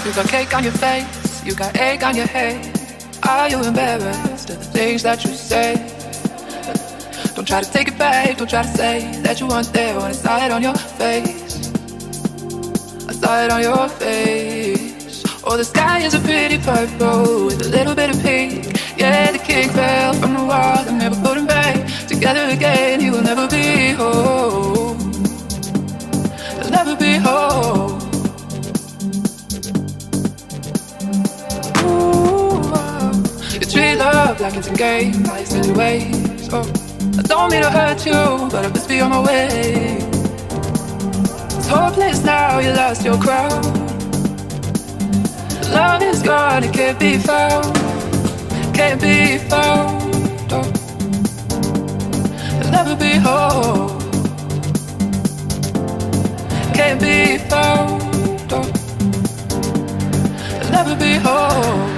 You got cake on your face, you got egg on your head. Are you embarrassed of the things that you say? Don't try to take it back, don't try to say that you weren't there when I saw it on your face. I saw it on your face. Oh, the sky is a pretty purple with a little bit of pink. Yeah, the king fell from the wall and never put him back together again. He will never be whole. He'll never be whole. Treat love like it's a game, like silly ways. Oh, I don't mean to hurt you, but I must be on my way. It's hopeless now, you lost your crown. Love is gone, it can't be found. Can't be found. Oh, it'll never be whole. Can't be found. Oh, it'll never be whole.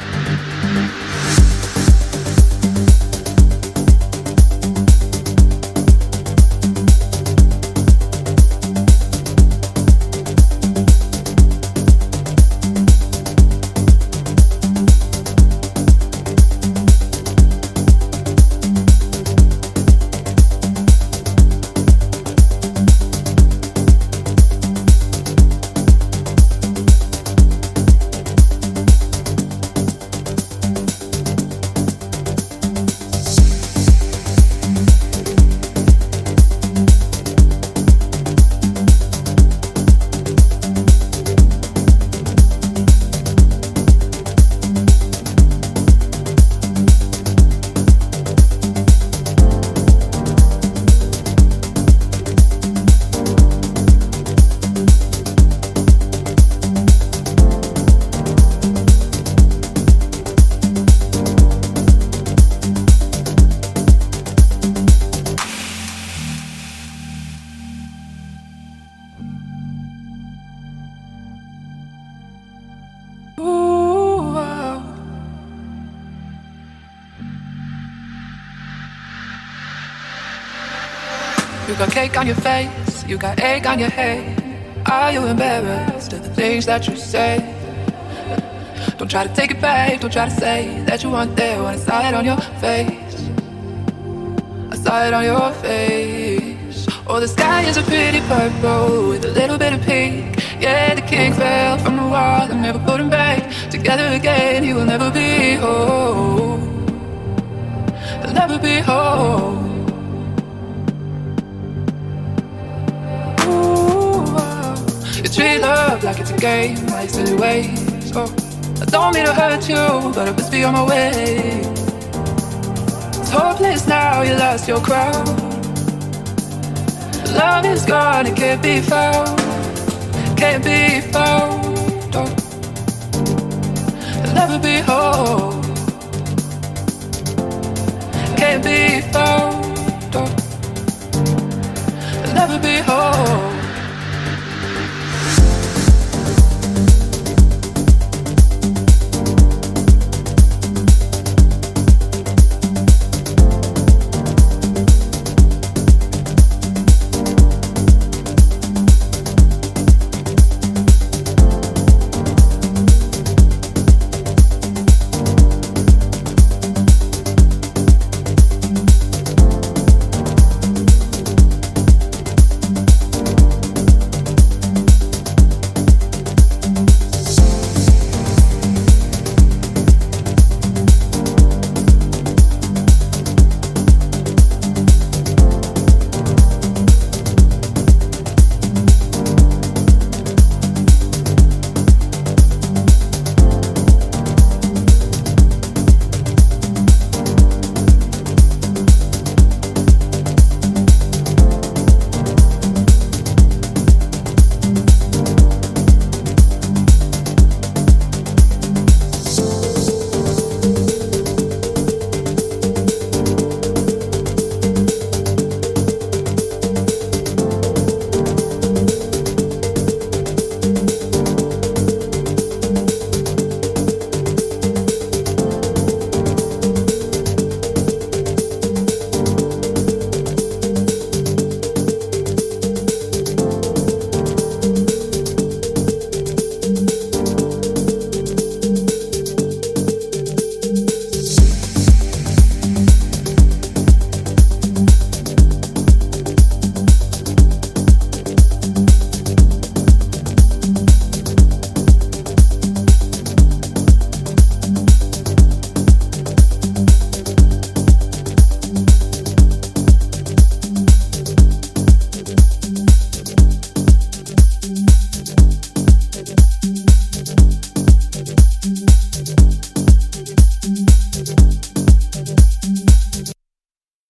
You got cake on your face, you got egg on your head. Are you embarrassed of the things that you say? Don't try to take it back, don't try to say that you weren't there when I saw it on your face. I saw it on your face. Oh, the sky is a pretty purple with a little bit of pink. Yeah, the king fell from the wall and never put him back together again. He will never be whole. He'll never be whole. Treat love like it's a game, like silly ways. Oh, I don't mean to hurt you, but I must be on my way. It's hopeless now, you lost your crown. Love is gone, it can't be found. Can't be found. Oh, it'll never be whole. Can't be found. Oh, it'll never be whole.